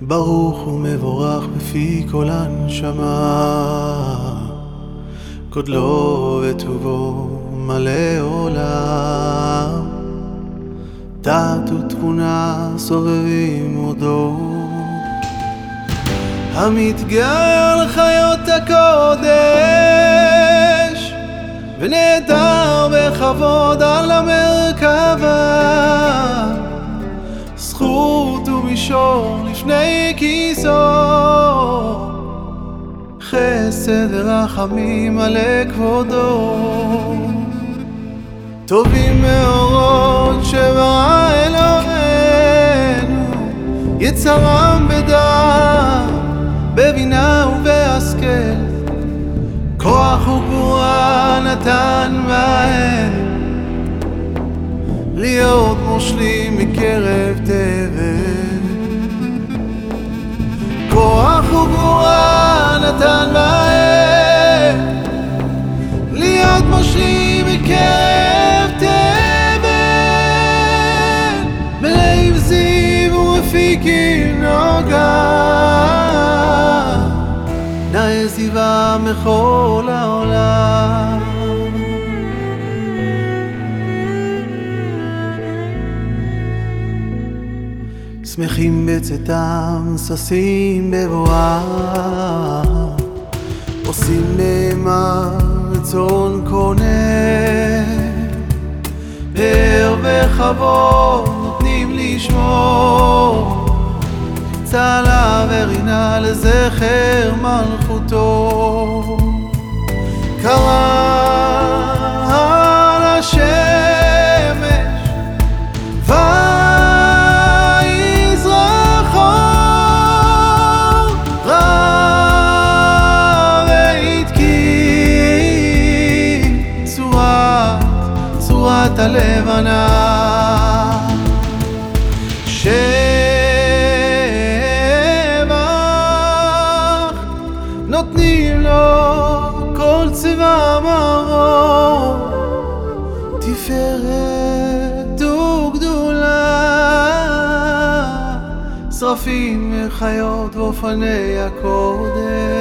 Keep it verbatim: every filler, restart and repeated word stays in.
ברוך ומבורך בפי כל הנשמה, גודלו וטובו מלא עולם, דת ותבונה סובבים עודו, המתגאה על חיות הקודש ונעדר בכבוד על המרכבה, זכות ומישור לפני כיסו, חסד ורחמים מלא כבודו. טובים מאורות שברא אלוהינו, יצרם בדעת, בבינה ובהשכל, כוח וגבורה נתן בהם, להיות מושלים מקרב תבל. כוח וגבורה נתן בהם, להיות מושלים מקרב תבל. בלב זיו ורפיקים נוגה, נאה זיווה מכל העולם. שמחים בצאתם, ששים בבואם, עושים נאמר רצון קונה, פאר וכבוד נותנים לשמור, צהלה ורינה לזכר מלכותו. קרא על השמש ויזרח אור, רע והתקין צורת צורת הלבנה, נותנים לו כל צבע מרור, תפארת וגדולה, שרפים וחיות ואופני הקודש.